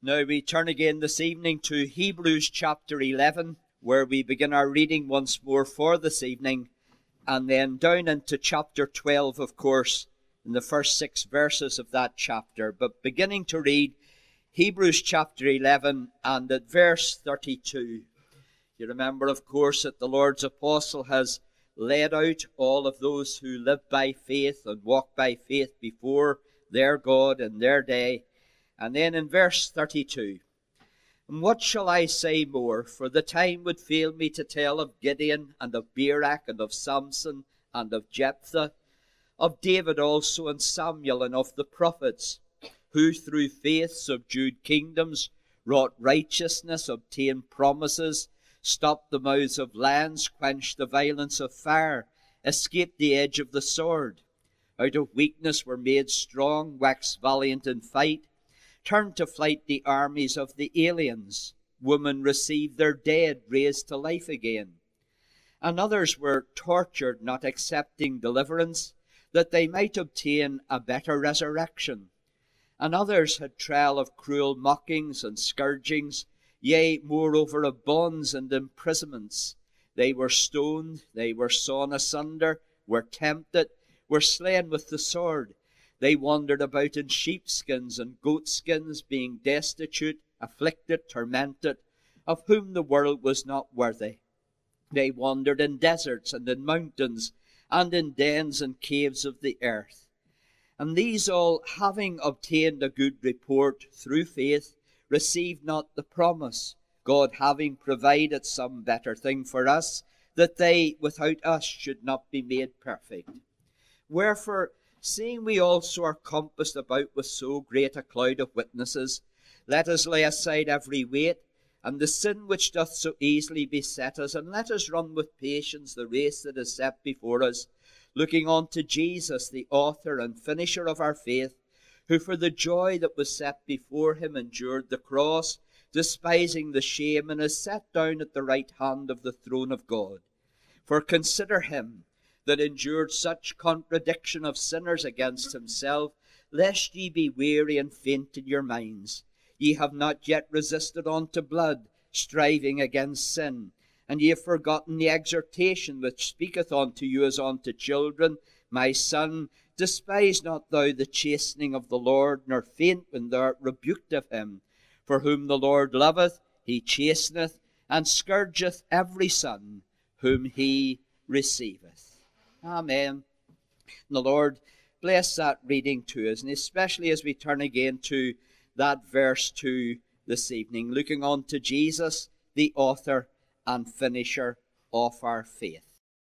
Now we turn again this evening to Hebrews chapter 11, where we begin our reading once more for this evening, and then down into chapter 12, of course, in the first 6 verses of that chapter. But beginning to read Hebrews chapter 11 and at verse 32. You remember, of course, that the Lord's apostle has led out all of those who live by faith and walk by faith before their God in their day. And then in verse 32, "And what shall I say more? For the time would fail me to tell of Gideon and of Barak and of Samson and of Jephthah, of David also and Samuel and of the prophets, who through faith subdued kingdoms, wrought righteousness, obtained promises, stopped the mouths of lions, quenched the violence of fire, escaped the edge of the sword, out of weakness were made strong, waxed valiant in fight, turned to flight the armies of the aliens. Women received their dead raised to life again. And others were tortured, not accepting deliverance, that they might obtain a better resurrection. And others had trial of cruel mockings and scourgings, yea, moreover of bonds and imprisonments. They were stoned, they were sawn asunder, were tempted, were slain with the sword. They wandered about in sheepskins and goatskins, being destitute, afflicted, tormented, of whom the world was not worthy. They wandered in deserts and in mountains, and in dens and caves of the earth. And these all, having obtained a good report through faith, received not the promise, God having provided some better thing for us, that they without us should not be made perfect. Wherefore, seeing we also are compassed about with so great a cloud of witnesses, let us lay aside every weight, and the sin which doth so easily beset us, and let us run with patience the race that is set before us, looking on to Jesus, the author and finisher of our faith, who for the joy that was set before him endured the cross, despising the shame, and is set down at the right hand of the throne of God. For consider him that endured such contradiction of sinners against himself, lest ye be weary and faint in your minds. Ye have not yet resisted unto blood, striving against sin. And ye have forgotten the exhortation which speaketh unto you as unto children. My son, despise not thou the chastening of the Lord, nor faint when thou art rebuked of him. For whom the Lord loveth, he chasteneth, and scourgeth every son whom he receiveth." Amen. And the Lord bless that reading to us, and especially as we turn again to that verse 2 this evening, looking on to Jesus, the author and finisher of our faith.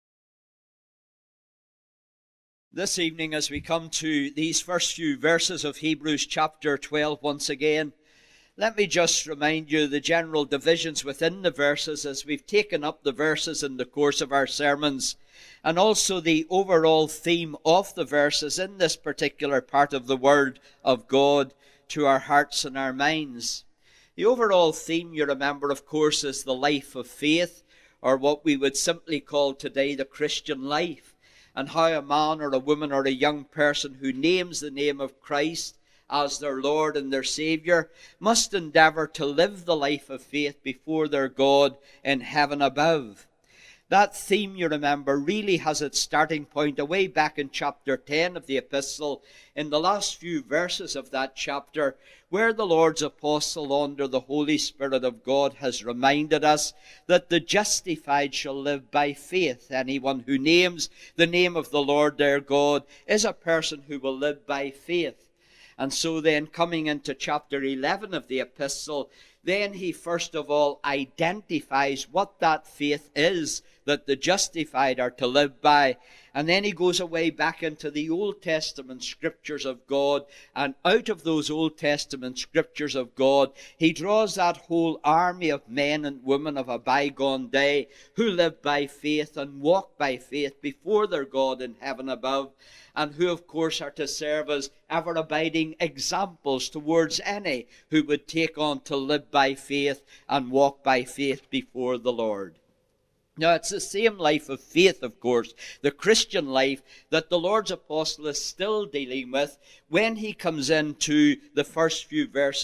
This evening, as we come to these first few verses of Hebrews chapter 12 once again, let me just remind you the general divisions within the verses as we've taken up the verses in the course of our sermons, and also the overall theme of the verses in this particular part of the Word of God to our hearts and our minds. The overall theme, you remember, of course, is the life of faith, or what we would simply call today the Christian life, and how a man or a woman or a young person who names the name of Christ as their Lord and their Saviour must endeavour to live the life of faith before their God in heaven above. That theme, you remember, really has its starting point away back in chapter 10 of the epistle, in the last few verses of that chapter, where the Lord's apostle, under the Holy Spirit of God, has reminded us that the justified shall live by faith. Anyone who names the name of the Lord their God is a person who will live by faith. And so then, coming into chapter 11 of the epistle, then he first of all identifies what that faith is that the justified are to live by. And then he goes away back into the Old Testament scriptures of God. And out of those Old Testament scriptures of God, he draws that whole army of men and women of a bygone day who live by faith and walk by faith before their God in heaven above, and who, of course, are to serve as ever-abiding examples towards any who would take on to live by faith and walk by faith before the Lord. Now, it's the same life of faith, of course, the Christian life, that the Lord's apostle is still dealing with when he comes into the first few verses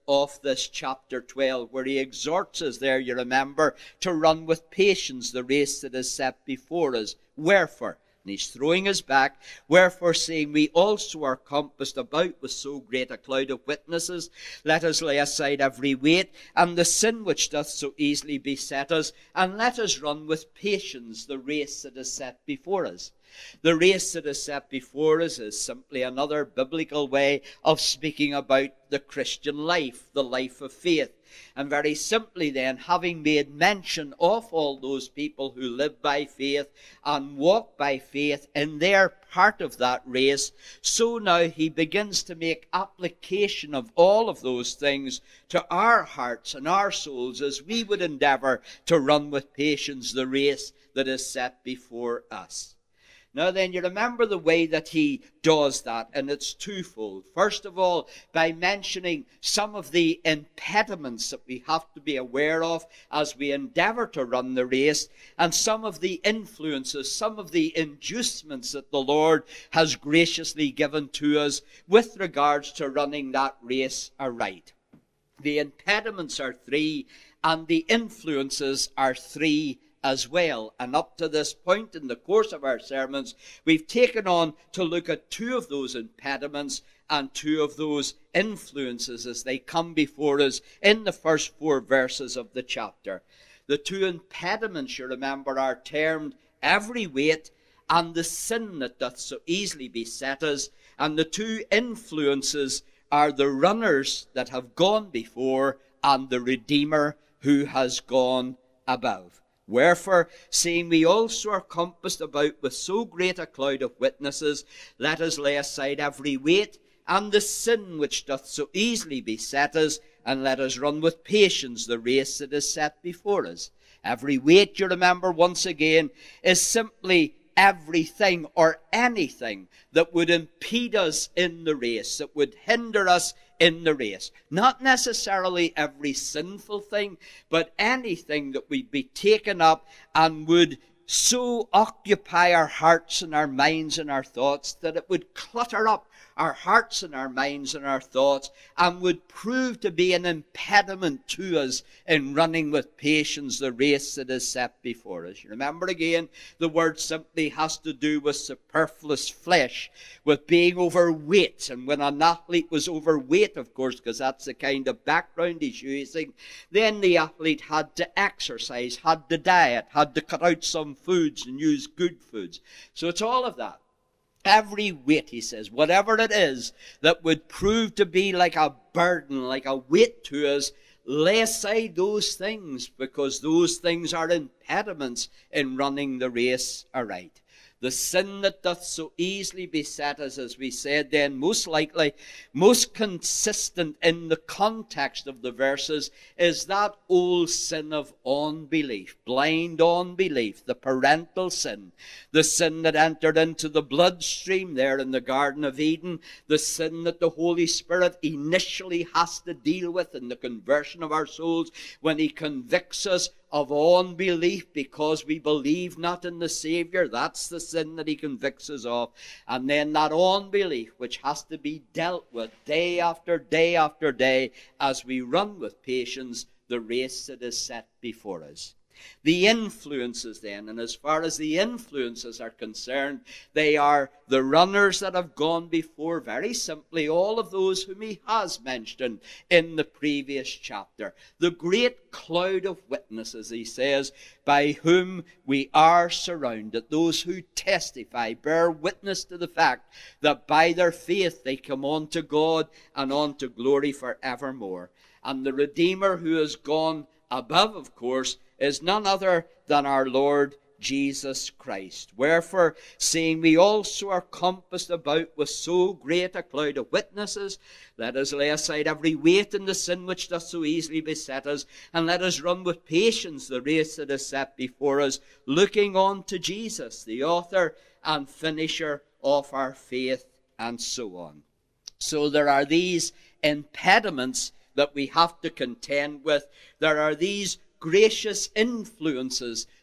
of this chapter 12, where he exhorts us there, you remember, to run with patience the race that is set before us. Wherefore, and he's throwing us back, wherefore, seeing we also are compassed about with so great a cloud of witnesses, let us lay aside every weight and the sin which doth so easily beset us, and let us run with patience the race that is set before us. The race that is set before us is simply another biblical way of speaking about the Christian life, the life of faith. And very simply then, having made mention of all those people who live by faith and walk by faith in their part of that race, so now he begins to make application of all of those things to our hearts and our souls as we would endeavor to run with patience the race that is set before us. Now then, you remember the way that he does that, and it's twofold. First of all, by mentioning some of the impediments that we have to be aware of as we endeavor to run the race, and some of the influences, some of the inducements that the Lord has graciously given to us with regards to running that race aright. The impediments are three, and the influences are three as well. And up to this point in the course of our sermons, we've taken on to look at two of those impediments and two of those influences as they come before us in the first 4 verses of the chapter. The two impediments, you remember, are termed every weight and the sin that doth so easily beset us, and the two influences are the runners that have gone before and the Redeemer who has gone above. Wherefore, seeing we also are compassed about with so great a cloud of witnesses, let us lay aside every weight and the sin which doth so easily beset us, and let us run with patience the race that is set before us. Every weight, you remember once again, is simply everything or anything that would impede us in the race, that would hinder us in the race. Not necessarily every sinful thing, but anything that would be taken up and would so occupy our hearts and our minds and our thoughts that it would clutter up our hearts and our minds and our thoughts and would prove to be an impediment to us in running with patience the race that is set before us. You remember again, the word simply has to do with superfluous flesh, with being overweight. And when an athlete was overweight, of course, because that's the kind of background he's using, then the athlete had to exercise, had to diet, had to cut out some foods and use good foods. So it's all of that. Every weight, he says, whatever it is that would prove to be like a burden, like a weight to us, lay aside those things, because those things are impediments in running the race aright. The sin that doth so easily beset us, as we said then, most likely, most consistent in the context of the verses, is that old sin of unbelief, blind unbelief, the parental sin, the sin that entered into the bloodstream there in the Garden of Eden, the sin that the Holy Spirit initially has to deal with in the conversion of our souls when he convicts us of unbelief because we believe not in the Savior. That's the sin that he convicts us of. And then that unbelief which has to be dealt with day after day after day as we run with patience the race that is set before us. The influences then, and as far as the influences are concerned, they are the runners that have gone before, very simply all of those whom he has mentioned in the previous chapter. The great cloud of witnesses, he says, by whom we are surrounded, those who testify, bear witness to the fact that by their faith they come on to God and on to glory forevermore. And the Redeemer who has gone above, of course, is none other than our Lord Jesus Christ. Wherefore, seeing we also are compassed about with so great a cloud of witnesses, let us lay aside every weight and the sin which doth so easily beset us, and let us run with patience the race that is set before us, looking on to Jesus, the author and finisher of our faith, and so on. So there are these impediments that we have to contend with. There are these gracious influences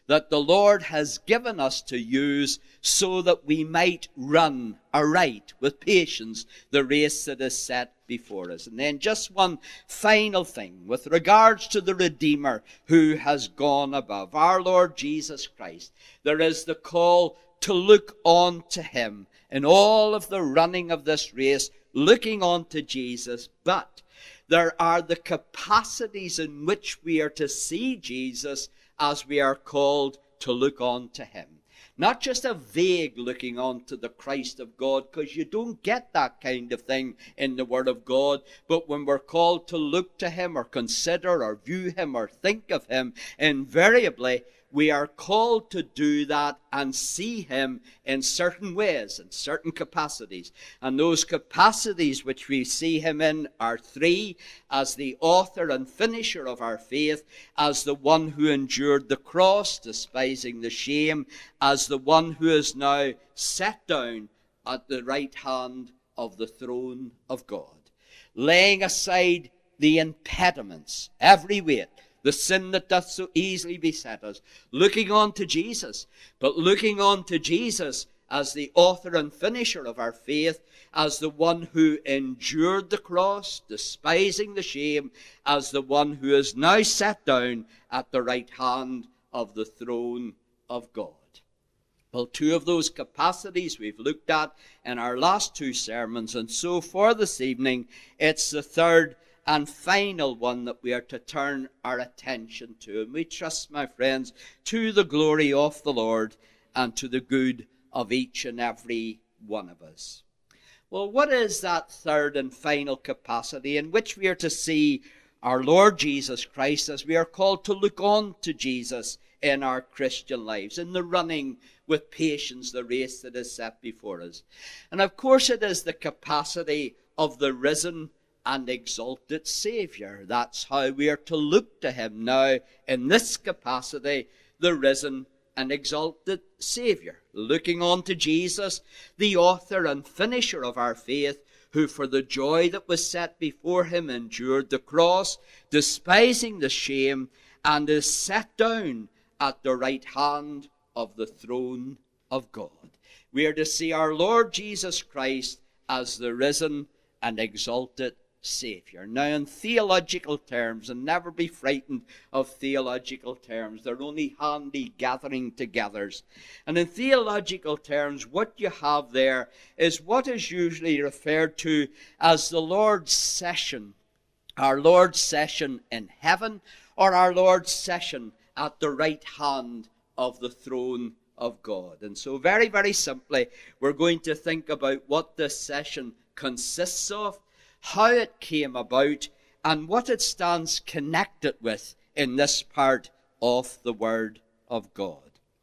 that the Lord has given us to use so that we might run aright with patience the race that is set before us. And then just one final thing with regards to the Redeemer who has gone above, our Lord Jesus Christ. There is the call to look on to him in all of the running of this race, looking on to Jesus. But there are the capacities in which we are to see Jesus as we are called to look on to him. Not just a vague looking on to the Christ of God, because you don't get that kind of thing in the Word of God. But when we're called to look to him or consider or view him or think of him, invariably we are called to do that and see him in certain ways, in certain capacities. And those capacities which we see him in are three: as the author and finisher of our faith, as the one who endured the cross, despising the shame, as the one who is now set down at the right hand of the throne of God, laying aside the impediments, every weight, the sin that doth so easily beset us, looking on to Jesus, but looking on to Jesus as the author and finisher of our faith, as the one who endured the cross, despising the shame, as the one who is now set down at the right hand of the throne of God. Well, two of those capacities we've looked at in our last two sermons, and so for this evening, it's the third and final one that we are to turn our attention to. And we trust, my friends, to the glory of the Lord and to the good of each and every one of us. Well, what is that third and final capacity in which we are to see our Lord Jesus Christ as we are called to look on to Jesus in our Christian lives, in the running with patience the race that is set before us? And of course it is the capacity of the risen and exalted Savior. That's how we are to look to him now in this capacity, the risen and exalted Savior. Looking on to Jesus, the author and finisher of our faith, who for the joy that was set before him endured the cross, despising the shame, and is set down at the right hand of the throne of God. We are to see our Lord Jesus Christ as the risen and exalted Savior. Now, in theological terms, and never be frightened of theological terms, they're only handy gathering togethers. And in theological terms, what you have there is what is usually referred to as the Lord's session, our Lord's session in heaven, or our Lord's session at the right hand of the throne of God. And so very, very simply, we're going to think about what this session consists of, how it came about, and what it stands connected with in this part of the Word of God.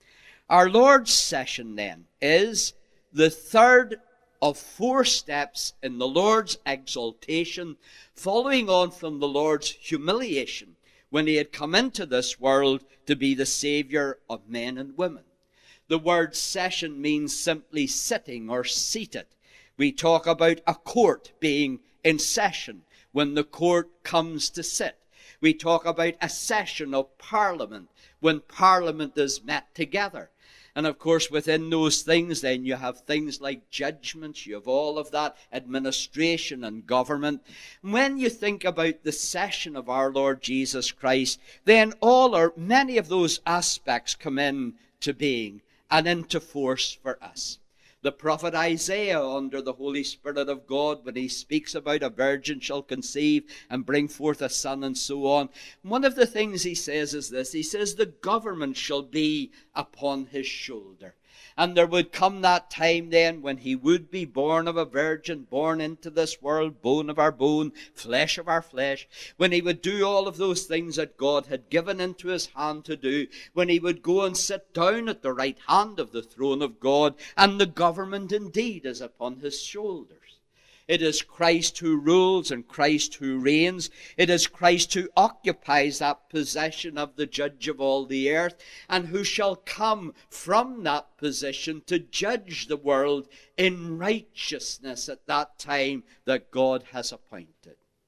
Our Lord's session, then, is the third of four steps in the Lord's exaltation, following on from the Lord's humiliation when he had come into this world to be the Savior of men and women. The word session means simply sitting or seated. We talk about a court being in session, when the court comes to sit. We talk about a session of Parliament, when Parliament is met together. And of course, within those things, then you have things like judgments, you have all of that, administration and government. When you think about the session of our Lord Jesus Christ, then many of those aspects come into being and into force for us. The prophet Isaiah, under the Holy Spirit of God, when he speaks about a virgin shall conceive and bring forth a son and so on, one of the things he says is this. He says the government shall be upon his shoulder. And there would come that time then when he would be born of a virgin, born into this world, bone of our bone, flesh of our flesh, when he would do all of those things that God had given into his hand to do, when he would go and sit down at the right hand of the throne of God, and the government indeed is upon his shoulders. It is Christ who rules and Christ who reigns. It is Christ who occupies that possession of the judge of all the earth, and who shall come from that position to judge the world in righteousness at that time that God has appointed.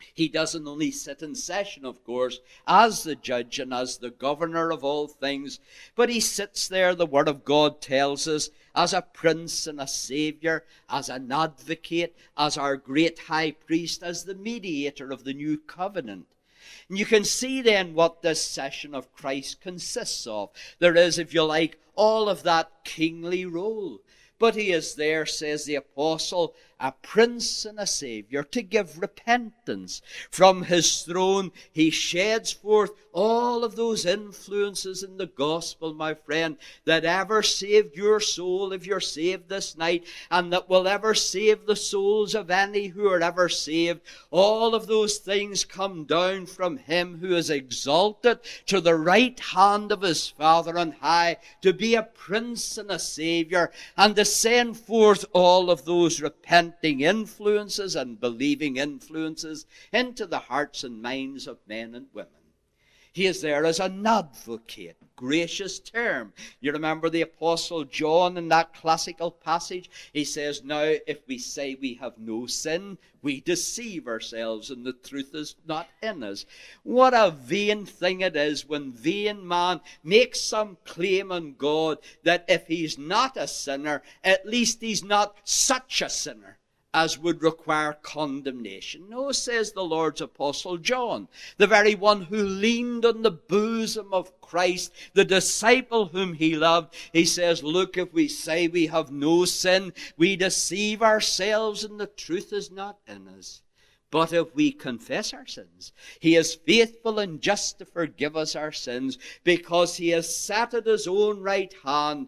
He doesn't only sit in session, of course, as the judge and as the governor of all things, but he sits there, the Word of God tells us, as a prince and a savior, as an advocate, as our great high priest, as the mediator of the new covenant. And you can see then what this session of Christ consists of. There is, if you like, all of that kingly role. But he is there, says the apostle, a prince and a savior, to give repentance. From his throne he sheds forth all of those influences in the gospel, my friend, that ever saved your soul if you're saved this night, and that will ever save the souls of any who are ever saved. All of those things come down from him who is exalted to the right hand of his Father on high, to be a prince and a savior, and to send forth all of those repenting influences and believing influences into the hearts and minds of men and women. He is there as an advocate. Gracious term. You remember the Apostle John in that classical passage? He says, now if we say we have no sin, we deceive ourselves and the truth is not in us. What a vain thing it is when vain man makes some claim on God that if he's not a sinner, at least he's not such a sinner as would require condemnation. No, says the Lord's Apostle John, the very one who leaned on the bosom of Christ, the disciple whom he loved. He says, look, if we say we have no sin, we deceive ourselves and the truth is not in us. But if we confess our sins, he is faithful and just to forgive us our sins, because he has sat at his own right hand,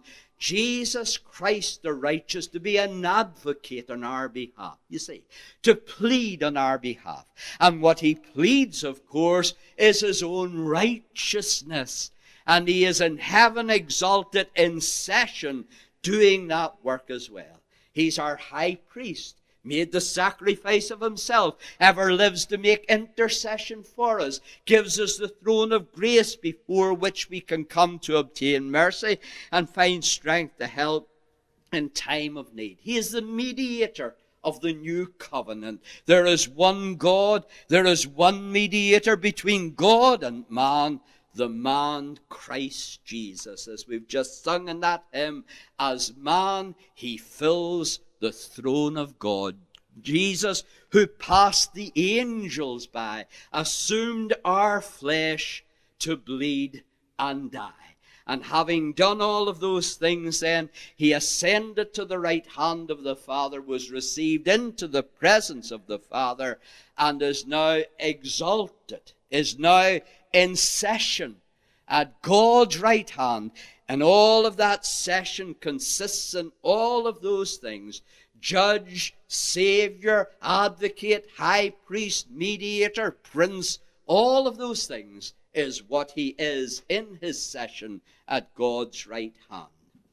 Jesus Christ the righteous, to be an advocate on our behalf. You see, to plead on our behalf. And what he pleads, of course, is his own righteousness. And he is in heaven exalted in session, doing that work as well. He's our high priest, made the sacrifice of himself, ever lives to make intercession for us, gives us the throne of grace before which we can come to obtain mercy and find strength to help in time of need. He is the mediator of the new covenant. There is one God, there is one mediator between God and man, the man Christ Jesus. As we've just sung in that hymn, as man he fills the throne of God. Jesus, who passed the angels by, assumed our flesh to bleed and die. And having done all of those things then, he ascended to the right hand of the Father, was received into the presence of the Father, and is now exalted, is now in session at God's right hand. And all of that session consists in all of those things: judge, savior, advocate, high priest, mediator, prince. All of those things is what he is in his session at God's right hand.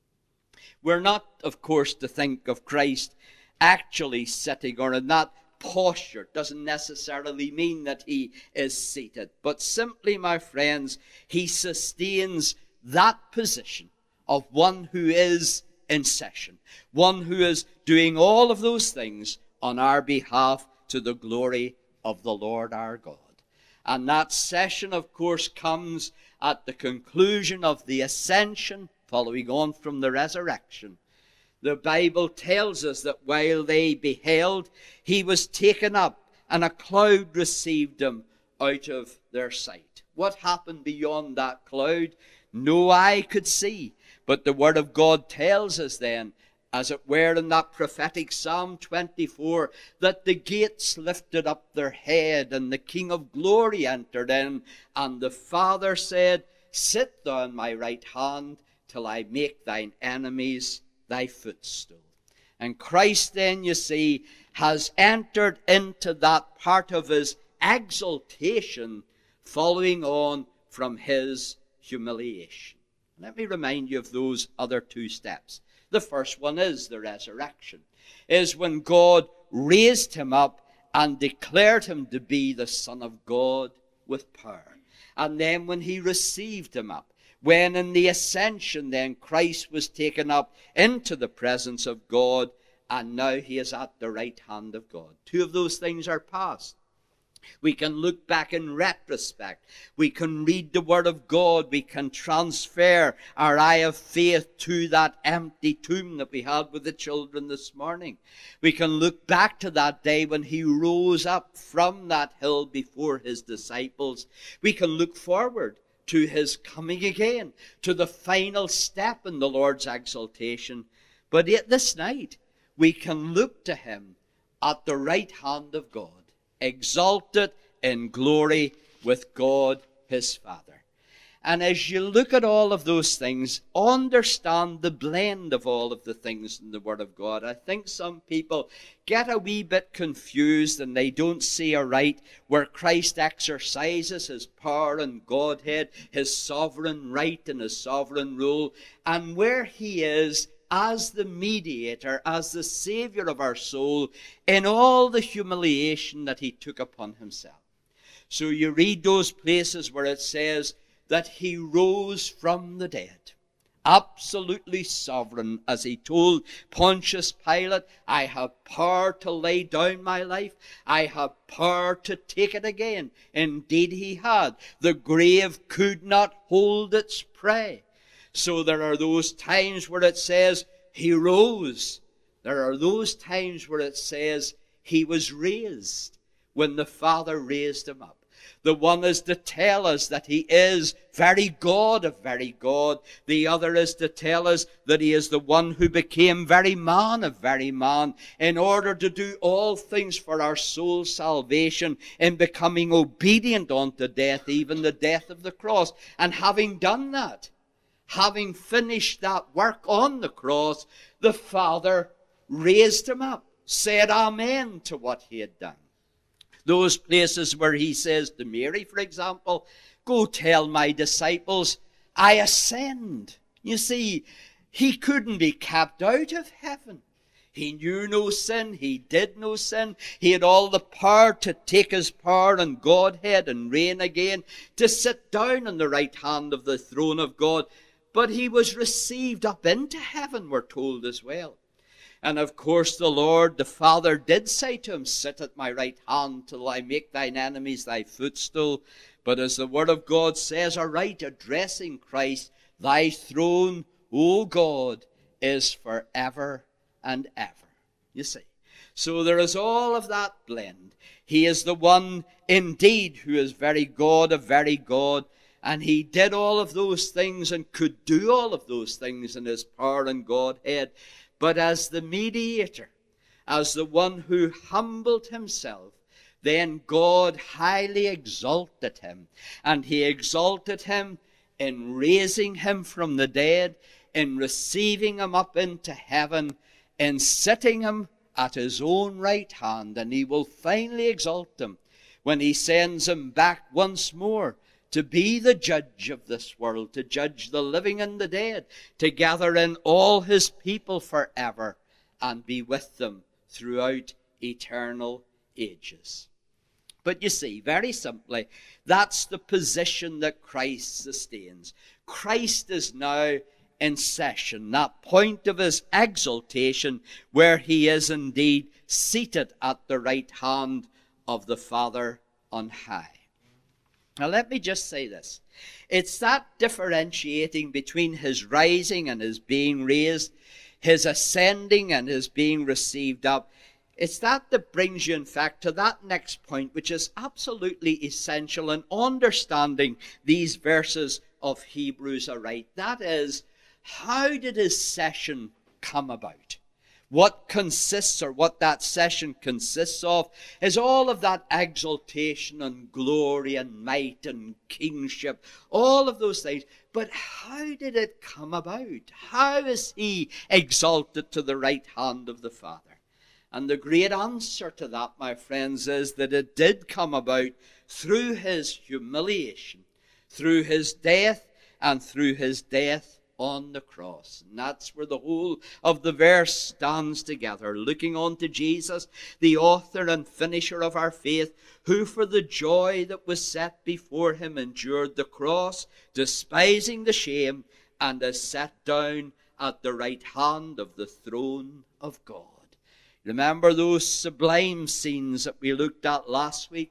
We're not, of course, to think of Christ actually sitting or in that posture. It doesn't necessarily mean that he is seated, but simply, my friends, he sustains that position of one who is in session, one who is doing all of those things on our behalf to the glory of the Lord our God. And that session, of course, comes at the conclusion of the ascension, following on from the resurrection. The Bible tells us that while they beheld, he was taken up, and a cloud received him out of their sight. What happened beyond that cloud, no eye could see. But the Word of God tells us then, as it were in that prophetic Psalm 24, that the gates lifted up their head, and the King of glory entered in, and the Father said, sit thou on my right hand, till I make thine enemies thy footstool. And Christ then, you see, has entered into that part of his exaltation, following on from his humiliation. Let me remind you of those other two steps. The first one is the resurrection, is when God raised him up and declared him to be the Son of God with power. And then when he received him up, when in the ascension then Christ was taken up into the presence of God, and now he is at the right hand of God. Two of those things are past. We can look back in retrospect. We can read the Word of God. We can transfer our eye of faith to that empty tomb that we had with the children this morning. We can look back to that day when he rose up from that hill before his disciples. We can look forward to his coming again, to the final step in the Lord's exaltation. But yet this night, we can look to him at the right hand of God, exalted in glory with God his Father. And as you look at all of those things, understand the blend of all of the things in the Word of God. I think some people get a wee bit confused and they don't see aright where Christ exercises his power and Godhead, his sovereign right and his sovereign rule, and where he is as the mediator, as the Savior of our soul, in all the humiliation that he took upon himself. So you read those places where it says that he rose from the dead, absolutely sovereign, as he told Pontius Pilate, I have power to lay down my life, I have power to take it again. Indeed he had. The grave could not hold its prey. So there are those times where it says he rose. There are those times where it says he was raised, when the Father raised him up. The one is to tell us that he is very God of very God. The other is to tell us that he is the one who became very man of very man, in order to do all things for our soul's salvation, in becoming obedient unto death, even the death of the cross. And having done that, having finished that work on the cross, the Father raised him up, said amen to what he had done. Those places where he says to Mary, for example, go tell my disciples, I ascend. You see, he couldn't be kept out of heaven. He knew no sin. He did no sin. He had all the power to take his power and Godhead and reign again, to sit down on the right hand of the throne of God. But he was received up into heaven, we're told as well. And of course the Lord, the Father, did say to him, sit at my right hand till I make thine enemies thy footstool. But as the Word of God says, aright, addressing Christ, thy throne, O God, is forever and ever. You see. So there is all of that blend. He is the one indeed who is very God of very God. And he did all of those things and could do all of those things in his power and Godhead. But as the mediator, as the one who humbled himself, then God highly exalted him. And he exalted him in raising him from the dead, in receiving him up into heaven, in setting him at his own right hand. And he will finally exalt him when he sends him back once more to be the judge of this world, to judge the living and the dead, to gather in all his people forever and be with them throughout eternal ages. But you see, very simply, that's the position that Christ sustains. Christ is now in session, that point of his exaltation where he is indeed seated at the right hand of the Father on high. Now let me just say this. It's that differentiating between his rising and his being raised, his ascending and his being received up. It's that brings you, in fact, to that next point, which is absolutely essential in understanding these verses of Hebrews aright. That is, how did his session come about? What consists, or what that session consists of, is all of that exaltation and glory and might and kingship, all of those things. But how did it come about? How is he exalted to the right hand of the Father? And the great answer to that, my friends, is that it did come about through his humiliation, through his death, and through his death on the cross. And that's where the whole of the verse stands together, looking on to Jesus, the author and finisher of our faith, who for the joy that was set before him endured the cross, despising the shame, and is set down at the right hand of the throne of God. Remember those sublime scenes that we looked at last week?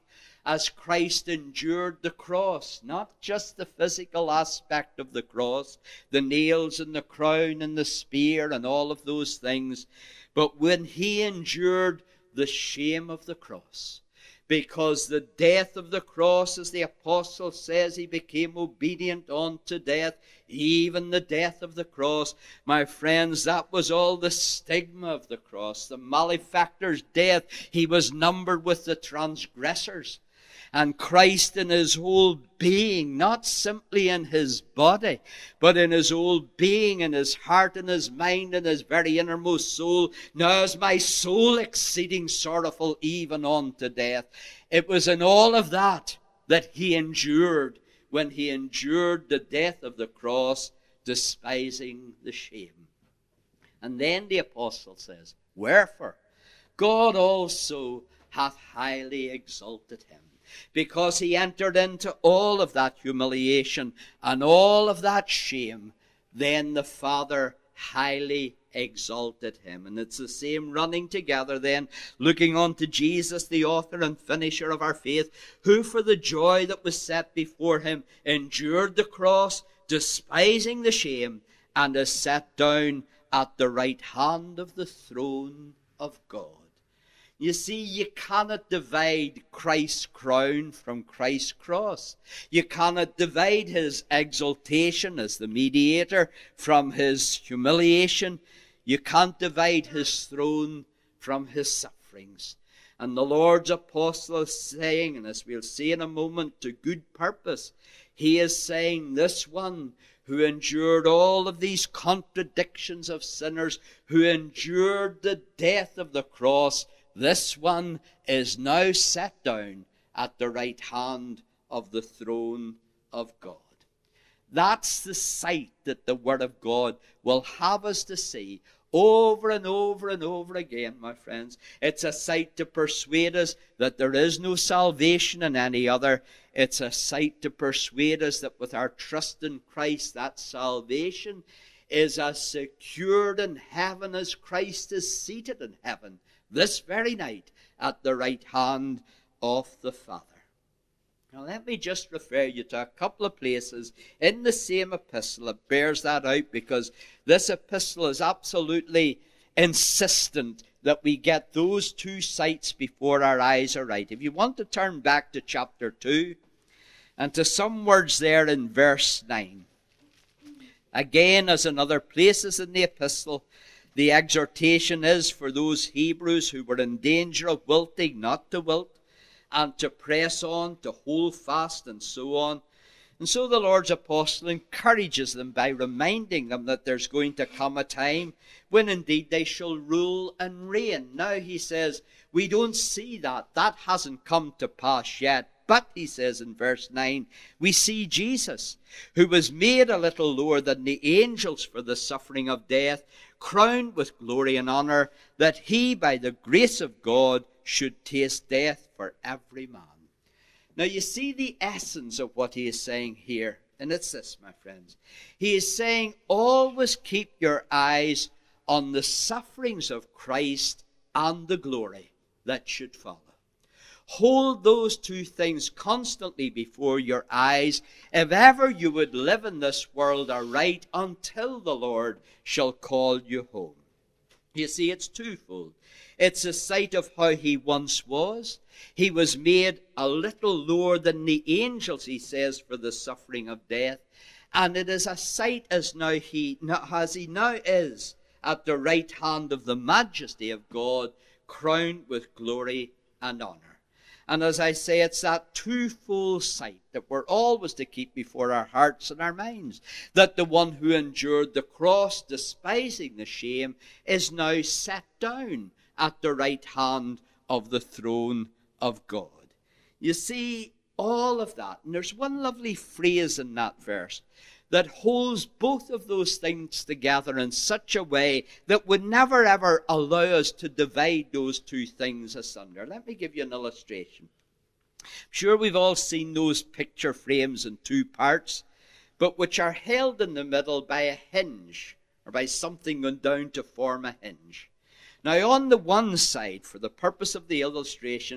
as Christ endured the cross, not just the physical aspect of the cross, the nails and the crown and the spear and all of those things, but when he endured the shame of the cross. Because the death of the cross, as the apostle says, he became obedient unto death, even the death of the cross. My friends, that was all the stigma of the cross. The malefactor's death, he was numbered with the transgressors. And Christ in his whole being, not simply in his body, but in his whole being, in his heart, in his mind, in his very innermost soul. Now is my soul exceeding sorrowful, even unto death. It was in all of that that he endured, when he endured the death of the cross, despising the shame. And then the apostle says, wherefore God also hath highly exalted him, because he entered into all of that humiliation and all of that shame. Then the Father highly exalted him. And it's the same running together then, looking unto Jesus, the author and finisher of our faith, who for the joy that was set before him endured the cross, despising the shame, and is set down at the right hand of the throne of God. You see, you cannot divide Christ's crown from Christ's cross. You cannot divide his exaltation as the mediator from his humiliation. You can't divide his throne from his sufferings. And the Lord's apostle is saying, and as we'll see in a moment, to good purpose, he is saying, this one who endured all of these contradictions of sinners, who endured the death of the cross, this one is now set down at the right hand of the throne of God. That's the sight that the Word of God will have us to see over and over and over again, my friends. It's a sight to persuade us that there is no salvation in any other. It's a sight to persuade us that with our trust in Christ, that salvation is as secured in heaven as Christ is seated in heaven this very night at the right hand of the Father. Now let me just refer you to a couple of places in the same epistle that bears that out, because this epistle is absolutely insistent that we get those two sights before our eyes are right. If you want to turn back to chapter 2 and to some words there in verse 9. Again, as in other places in the epistle, the exhortation is for those Hebrews who were in danger of wilting not to wilt, and to press on, to hold fast, and so on. And so the Lord's apostle encourages them by reminding them that there's going to come a time when indeed they shall rule and reign. Now he says, we don't see that. That hasn't come to pass yet. But, he says in verse 9, we see Jesus, who was made a little lower than the angels for the suffering of death, crowned with glory and honor, that he, by the grace of God, should taste death for every man. Now you see the essence of what he is saying here, and it's this, my friends. He is saying, always keep your eyes on the sufferings of Christ and the glory that should follow. Hold those two things constantly before your eyes, if ever you would live in this world aright until the Lord shall call you home. You see, it's twofold. It's a sight of how he once was. He was made a little lower than the angels, he says, for the suffering of death. And it is a sight as he now is at the right hand of the majesty of God, crowned with glory and honor. And as I say, it's that twofold sight that we're always to keep before our hearts and our minds. That the one who endured the cross, despising the shame, is now set down at the right hand of the throne of God. You see, all of that. And there's one lovely phrase in that verse that holds both of those things together in such a way that would never ever allow us to divide those two things asunder. Let me give you an illustration. I'm sure we've all seen those picture frames in two parts, but which are held in the middle by a hinge, or by something going down to form a hinge. Now on the one side, for the purpose of the illustration,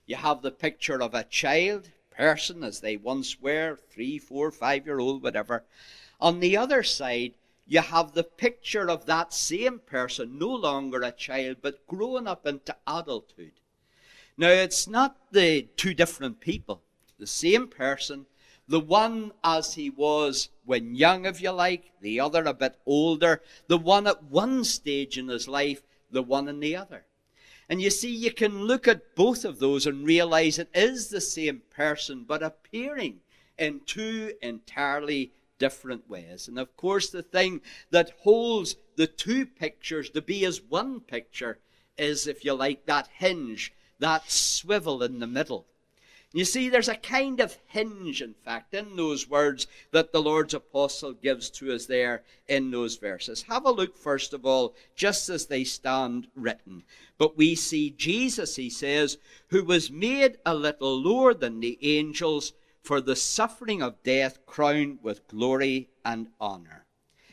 You have the picture of a child, person, as they once were, 3, 4, 5-year-old, whatever. On the other side, you have the picture of that same person, no longer a child, but growing up into adulthood. Now, it's not the two different people. The same person, the one as he was when young, if you like, the other a bit older, the one at one stage in his life, the one in the other. And you see, you can look at both of those and realize it is the same person, but appearing in two entirely different ways. And of course, the thing that holds the two pictures to be as one picture is, if you like, that hinge, that swivel in the middle. You see, there's a kind of hinge, in fact, in those words that the Lord's apostle gives to us there in those verses. Have a look, first of all, just as they stand written. But we see Jesus, he says, who was made a little lower than the angels, for the suffering of death crowned with glory and honor.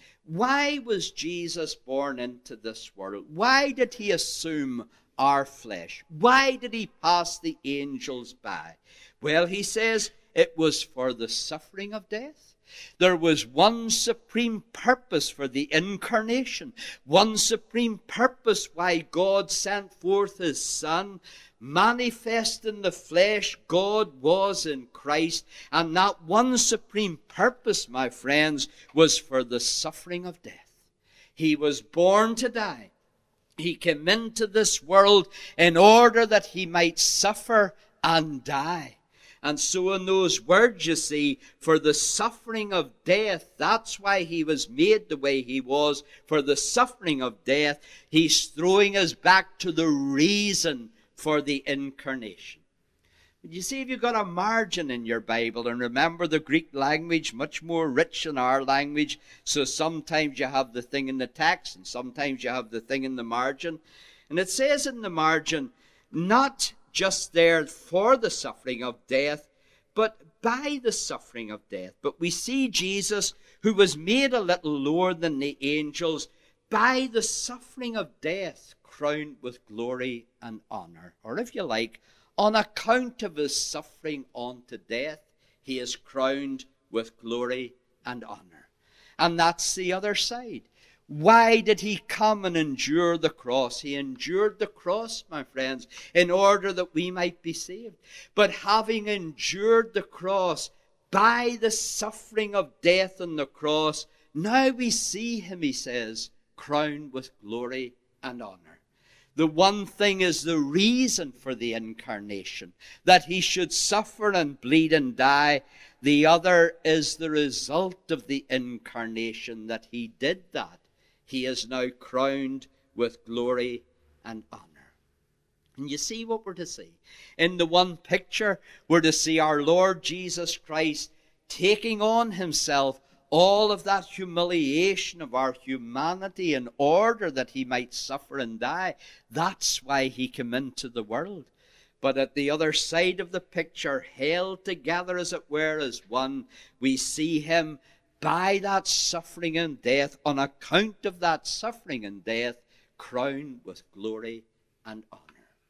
Why was Jesus born into this world? Why did he assume our flesh? Why did he pass the angels by? Well, he says it was for the suffering of death. There was one supreme purpose for the incarnation, one supreme purpose why God sent forth his Son. Manifest in the flesh, God was in Christ, and that one supreme purpose, my friends, was for the suffering of death. He was born to die. He came into this world in order that he might suffer and die. And so in those words, you see, for the suffering of death, that's why he was made the way he was. For the suffering of death, he's throwing us back to the reason for the incarnation. But you see, if you've got a margin in your Bible, and remember the Greek language, much more rich than our language, so sometimes you have the thing in the text, and sometimes you have the thing in the margin. And it says in the margin, not just there for the suffering of death, but by the suffering of death. But we see Jesus, who was made a little lower than the angels, by the suffering of death, crowned with glory and honor. Or if you like, on account of his suffering unto death, he is crowned with glory and honor. And that's the other side. Why did he come and endure the cross? He endured the cross, my friends, in order that we might be saved. But having endured the cross, by the suffering of death on the cross, now we see him, he says, crowned with glory and honor. The one thing is the reason for the incarnation, that he should suffer and bleed and die. The other is the result of the incarnation, that he did that. He is now crowned with glory and honor. And you see what we're to see. In the one picture, we're to see our Lord Jesus Christ taking on himself all of that humiliation of our humanity in order that he might suffer and die. That's why he came into the world. But at the other side of the picture, held together as it were as one, we see him by that suffering and death, on account of that suffering and death, crowned with glory and honor.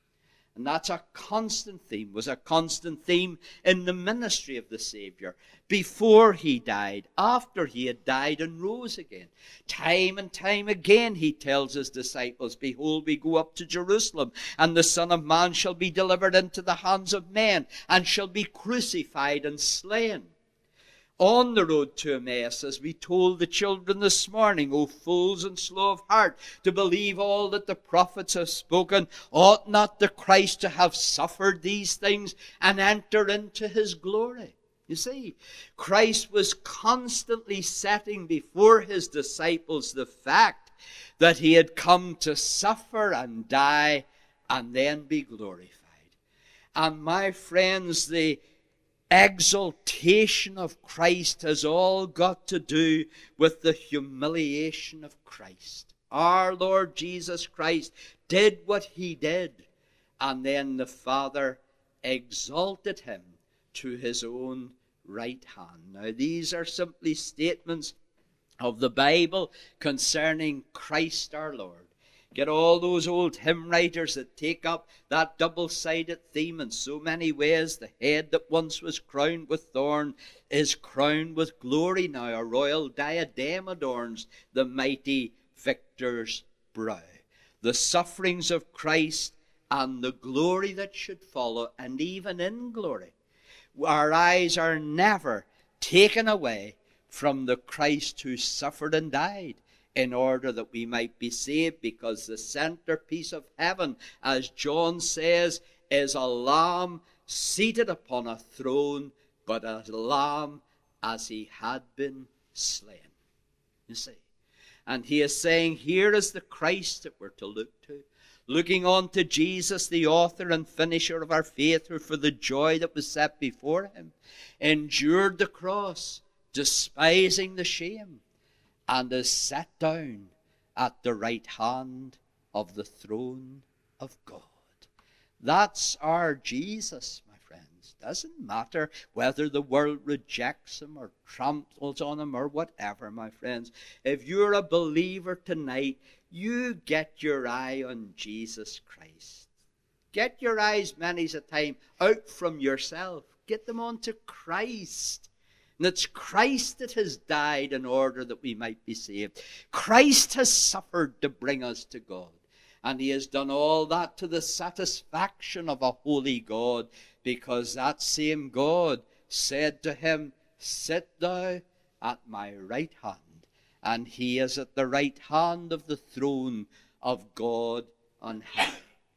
And that's a constant theme, was a constant theme in the ministry of the Savior. Before he died, after he had died and rose again. Time and time again he tells his disciples, behold, we go up to Jerusalem, and the Son of Man shall be delivered into the hands of men, and shall be crucified and slain. On the road to Emmaus, as we told the children this morning, O fools and slow of heart, to believe all that the prophets have spoken, ought not the Christ to have suffered these things and enter into his glory? You see, Christ was constantly setting before his disciples the fact that he had come to suffer and die and then be glorified. And my friends, the exaltation of Christ has all got to do with the humiliation of Christ. Our Lord Jesus Christ did what he did, and then the Father exalted him to his own right hand. Now, these are simply statements of the Bible concerning Christ our Lord. Get all those old hymn writers that take up that double-sided theme in so many ways. The head that once was crowned with thorn is crowned with glory now. A royal diadem adorns the mighty victor's brow. The sufferings of Christ and the glory that should follow, and even in glory, our eyes are never taken away from the Christ who suffered and died in order that we might be saved, because the centerpiece of heaven, as John says, is a lamb seated upon a throne, but a lamb as he had been slain. You see? And he is saying, here is the Christ that we're to look to. Looking on to Jesus, the author and finisher of our faith, who for the joy that was set before him endured the cross, despising the shame, and is set down at the right hand of the throne of God. That's our Jesus, my friends. Doesn't matter whether the world rejects him or tramples on him or whatever, my friends. If you're a believer tonight, you get your eye on Jesus Christ. Get your eyes many a time out from yourself. Get them onto Christ. And it's Christ that has died in order that we might be saved. Christ has suffered to bring us to God. And he has done all that to the satisfaction of a holy God, because that same God said to him, sit thou at my right hand. And he is at the right hand of the throne of God on high.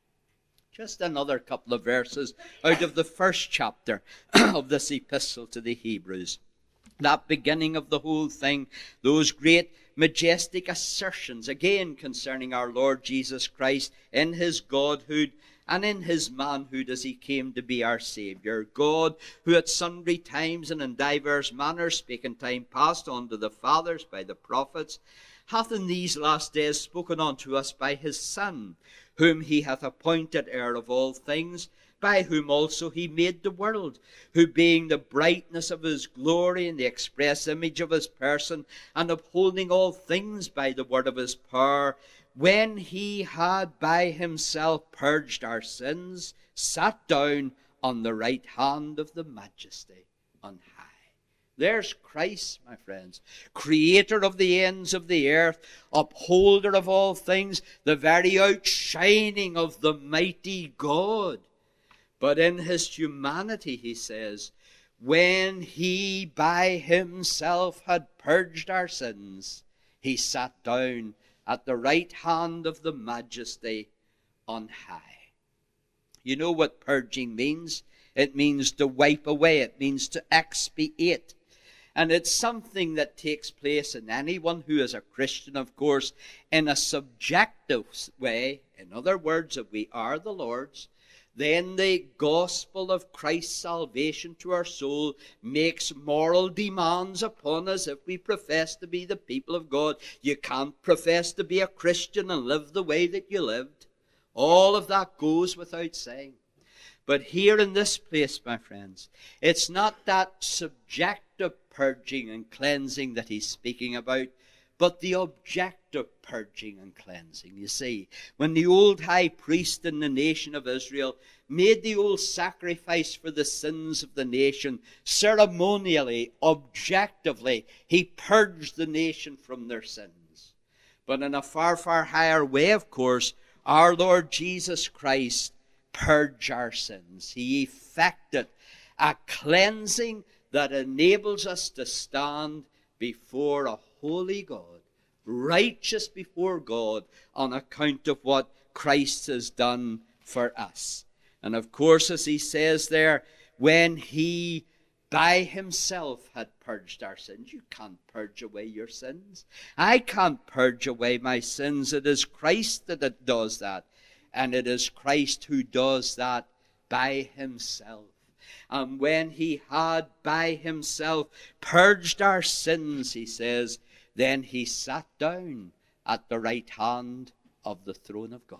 Just another couple of verses out of the first chapter of this epistle to the Hebrews. That beginning of the whole thing, those great majestic assertions again concerning our Lord Jesus Christ in his Godhood and in his manhood as he came to be our Saviour. God, who at sundry times and in divers manners spake in time past unto the fathers by the prophets, hath in these last days spoken unto us by his Son, whom he hath appointed heir of all things, by whom also he made the world, who being the brightness of his glory and the express image of his person, and upholding all things by the word of his power, when he had by himself purged our sins, sat down on the right hand of the Majesty on high. There's Christ, my friends, creator of the ends of the earth, upholder of all things, the very outshining of the mighty God. But in his humanity, he says, when he by himself had purged our sins, he sat down at the right hand of the Majesty on high. You know what purging means? It means to wipe away. It means to expiate. And it's something that takes place in anyone who is a Christian, of course, in a subjective way. In other words, if we are the Lord's, then the gospel of Christ's salvation to our soul makes moral demands upon us if we profess to be the people of God. You can't profess to be a Christian and live the way that you lived. All of that goes without saying. But here in this place, my friends, it's not that subjective purging and cleansing that he's speaking about, but the objective purging and cleansing. You see, when the old high priest in the nation of Israel made the old sacrifice for the sins of the nation, ceremonially, objectively, he purged the nation from their sins. But in a far, far higher way, of course, our Lord Jesus Christ purged our sins. He effected a cleansing that enables us to stand before a holy God, righteous before God, on account of what Christ has done for us. And of course, as he says there, when he by himself had purged our sins. You can't purge away your sins. I can't purge away my sins. It is Christ that does that. And it is Christ who does that by himself. And when he had by himself purged our sins, he says, then he sat down at the right hand of the throne of God.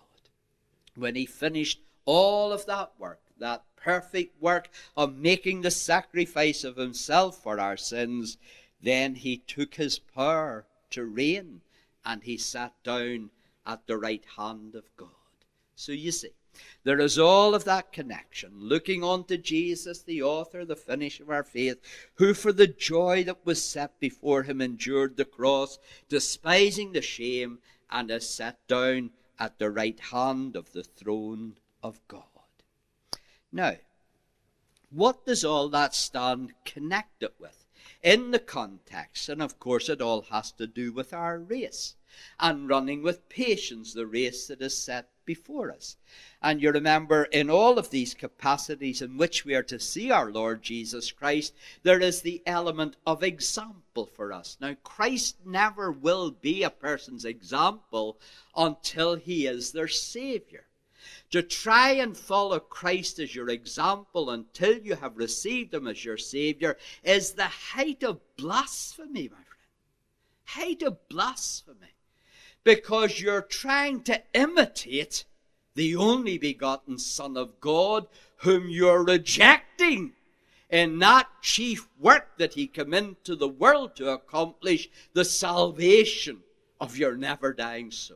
When he finished all of that work, that perfect work of making the sacrifice of himself for our sins, then he took his power to reign, and he sat down at the right hand of God. So you see, there is all of that connection, looking unto Jesus, the author, the finisher of our faith, who for the joy that was set before him endured the cross, despising the shame, and is set down at the right hand of the throne of God. Now, what does all that stand connected with in the context? And of course it all has to do with our race and running with patience the race that is set before us. And you remember, in all of these capacities in which we are to see our Lord Jesus Christ, there is the element of example for us. Now, Christ never will be a person's example until he is their Savior. To try and follow Christ as your example until you have received him as your Savior is the height of blasphemy, my friend. Height of blasphemy. Because you're trying to imitate the only begotten Son of God, whom you're rejecting in that chief work that he came into the world to accomplish, the salvation of your never-dying soul.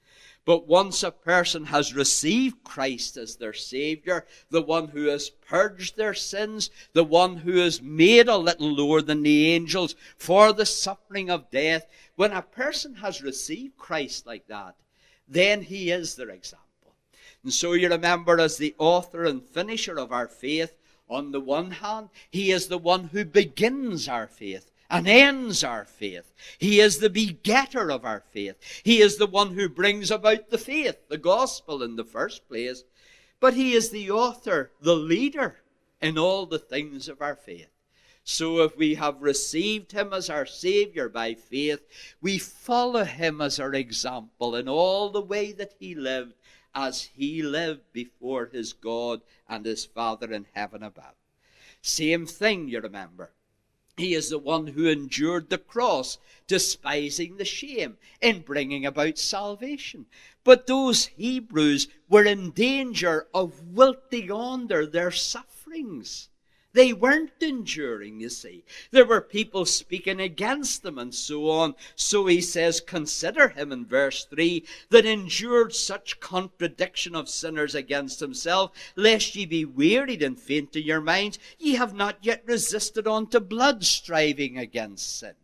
But once a person has received Christ as their Savior, the one who has purged their sins, the one who is made a little lower than the angels for the suffering of death, when a person has received Christ like that, then he is their example. And so you remember, as the author and finisher of our faith, on the one hand, he is the one who begins our faith and ends our faith. He is the begetter of our faith. He is the one who brings about the faith, the gospel in the first place. But he is the author, the leader in all the things of our faith. So if we have received him as our Savior by faith, we follow him as our example in all the way that he lived, as he lived before his God and his Father in heaven above. Same thing, you remember. He is the one who endured the cross, despising the shame, in bringing about salvation. But those Hebrews were in danger of wilting under their sufferings. They weren't enduring, you see. There were people speaking against them and so on. So he says, consider him in verse 3, that endured such contradiction of sinners against himself, lest ye be wearied and faint in your minds. Ye have not yet resisted unto blood, striving against sin.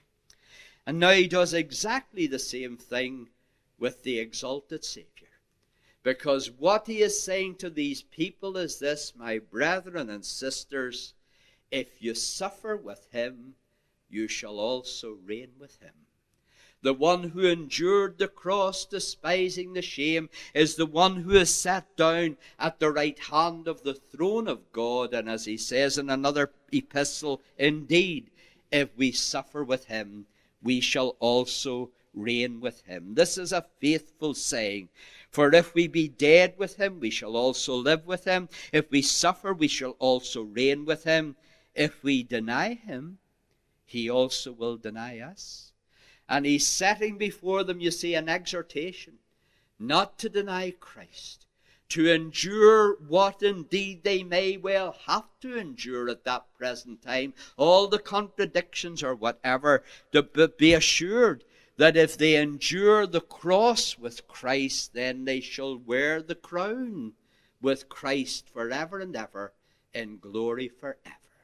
And now he does exactly the same thing with the exalted Savior. Because what he is saying to these people is this: my brethren and sisters, if you suffer with him, you shall also reign with him. The one who endured the cross, despising the shame, is the one who is sat down at the right hand of the throne of God. And as he says in another epistle, indeed, if we suffer with him, we shall also reign with him. This is a faithful saying. For if we be dead with him, we shall also live with him. If we suffer, we shall also reign with him. If we deny him, he also will deny us. And he's setting before them, you see, an exhortation not to deny Christ, to endure what indeed they may well have to endure at that present time, all the contradictions or whatever, to be assured that if they endure the cross with Christ, then they shall wear the crown with Christ forever and ever, in glory forever.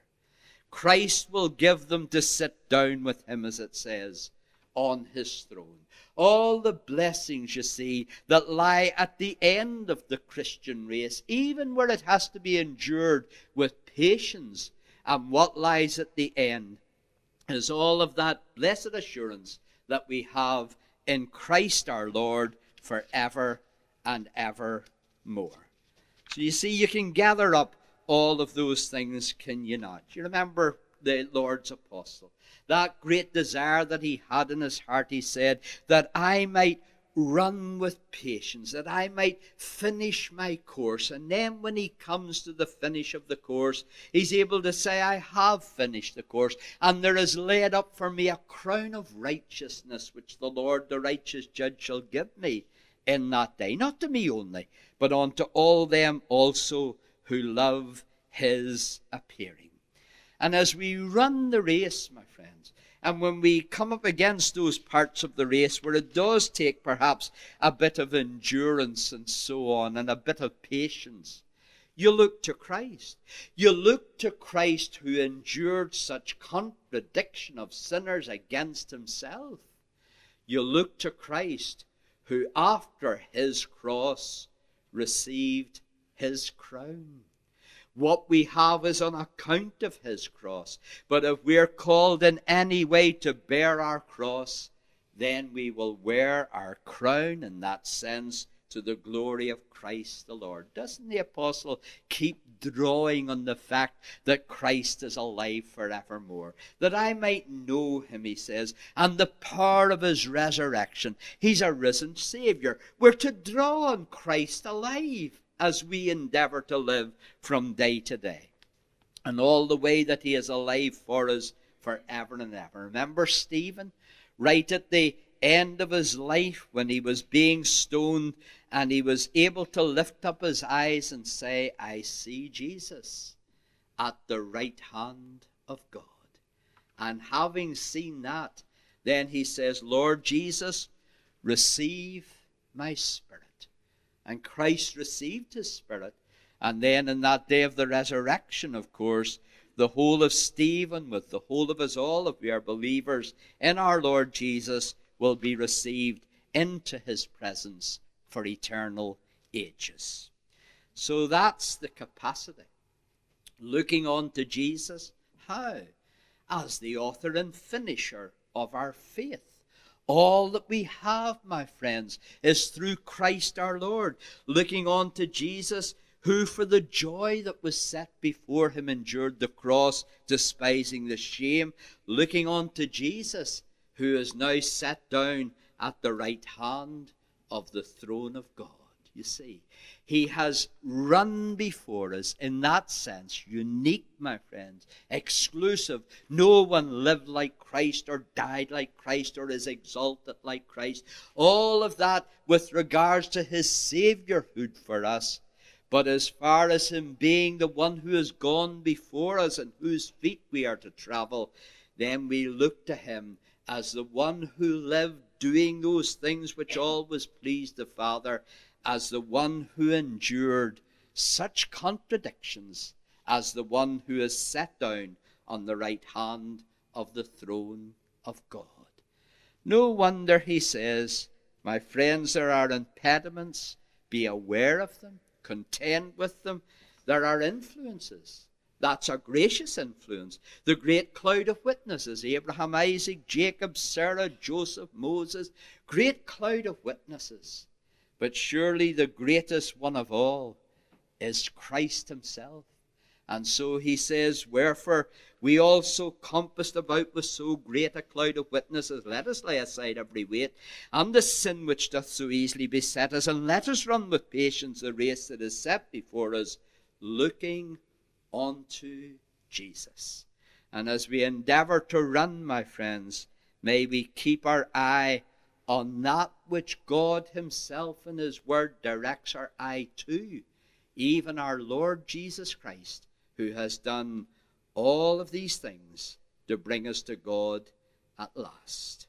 Christ will give them to sit down with him, as it says, on his throne. All the blessings, you see, that lie at the end of the Christian race, even where it has to be endured with patience, and what lies at the end is all of that blessed assurance that we have in Christ our Lord forever and evermore. So you see, you can gather up all of those things, can you not? You remember the Lord's apostle, that great desire that he had in his heart. He said, that I might run with patience, that I might finish my course. And then when he comes to the finish of the course, he's able to say, I have finished the course, and there is laid up for me a crown of righteousness, which the Lord, the righteous judge, shall give me in that day. Not to me only, but unto all them also who love his appearing. And as we run the race, my friends, And when we come up against those parts of the race where it does take perhaps a bit of endurance and so on, and a bit of patience, you look to Christ. You look to Christ, who endured such contradiction of sinners against himself. You look to Christ, who after his cross received his crown. What we have is on account of his cross. But if we're called in any way to bear our cross, then we will wear our crown in that sense to the glory of Christ the Lord. Doesn't the apostle keep drawing on the fact that Christ is alive forevermore? That I might know him, he says, and the power of his resurrection. He's a risen Savior. We're to draw on Christ alive as we endeavor to live from day to day. And all the way that he is alive for us forever and ever. Remember Stephen, right at the end of his life, when he was being stoned, and he was able to lift up his eyes and say, I see Jesus at the right hand of God. And having seen that, then he says, Lord Jesus, receive my spirit. And Christ received his spirit. And then in that day of the resurrection, of course, the whole of Stephen, with the whole of us all, if we are believers in our Lord Jesus, will be received into his presence for eternal ages. So that's the capacity. Looking on to Jesus, how? As the author and finisher of our faith. All that we have, my friends, is through Christ our Lord. Looking on to Jesus, who for the joy that was set before him endured the cross, despising the shame. Looking on to Jesus, who is now set down at the right hand of the throne of God. You see, he has run before us in that sense, unique, my friends, exclusive. No one lived like Christ or died like Christ or is exalted like Christ. All of that with regards to his Saviourhood for us. But as far as him being the one who has gone before us and whose feet we are to travel, then we look to him as the one who lived doing those things which always pleased the Father, as the one who endured such contradictions as the one who is set down on the right hand of the throne of God. No wonder he says, my friends, there are impediments. Be aware of them. Contend with them. There are influences. That's a gracious influence. The great cloud of witnesses, Abraham, Isaac, Jacob, Sarah, Joseph, Moses, great cloud of witnesses. But surely the greatest one of all is Christ himself. And so he says, wherefore we also compassed about with so great a cloud of witnesses, let us lay aside every weight, and the sin which doth so easily beset us, and let us run with patience the race that is set before us, looking unto Jesus. And as we endeavor to run, my friends, may we keep our eye on that which God himself in his word directs our eye to, even our Lord Jesus Christ, who has done all of these things to bring us to God at last.